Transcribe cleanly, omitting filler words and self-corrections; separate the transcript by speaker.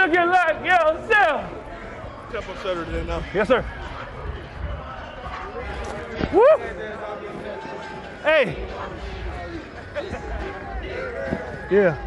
Speaker 1: looking like yourself.
Speaker 2: Tempo setter today now.
Speaker 1: Yes, sir. Woo! Hey. Yeah.